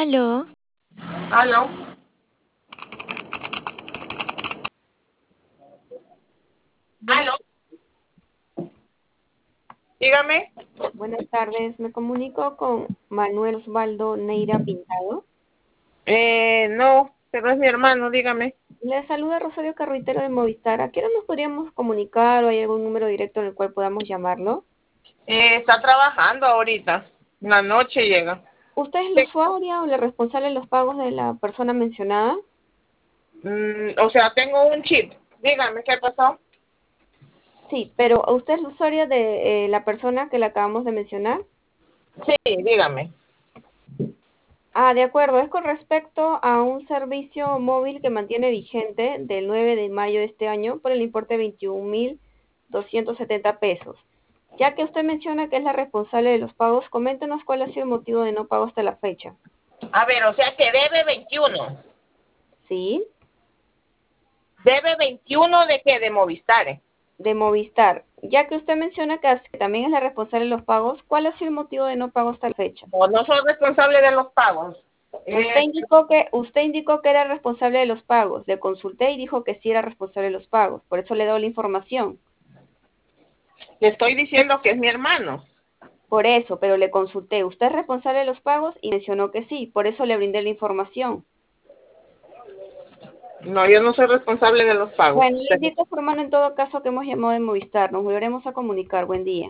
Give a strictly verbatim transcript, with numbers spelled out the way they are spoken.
Aló, Aló, buenas, aló, dígame. buenas tardes. Me comunico con Manuel Osvaldo Neira Pintado. Eh, no, pero es mi hermano, dígame. Le saluda Rosario Carruitero de Movistar. ¿A qué hora nos podríamos comunicar o hay algún número directo en el cual podamos llamarlo? Eh, está trabajando ahorita. En la noche llega. ¿Usted es la Sí. usuaria o la responsable de los pagos de la persona mencionada? Mm, o sea, tengo un chip. Dígame, ¿qué pasó? Sí, pero ¿usted es la usuaria de eh, la persona que le acabamos de mencionar? Sí, dígame. Ah, de acuerdo. Es con respecto a un servicio móvil que mantiene vigente del nueve de mayo de este año por el importe de veintiún mil doscientos setenta pesos. Ya que usted menciona que es la responsable de los pagos, coméntenos cuál ha sido el motivo de no pago hasta la fecha. A ver, o sea que debe veintiuno. ¿Sí? ¿Debe veintiuno de qué? De Movistar. De Movistar. Ya que usted menciona que as- también es la responsable de los pagos, ¿cuál ha sido el motivo de no pago hasta la fecha? O no soy responsable de los pagos. Usted Eh, indicó que usted indicó que era responsable de los pagos. Le consulté y dijo que sí era responsable de los pagos. Por eso le doy la información. le estoy diciendo que es mi hermano. Por eso, pero le consulté, ¿usted es responsable de los pagos? Y mencionó que sí, por eso le brindé la información. No, yo no soy responsable de los pagos. Bueno, le indico, su hermano, en todo caso que hemos llamado de Movistar. Nos volveremos a comunicar. Buen día.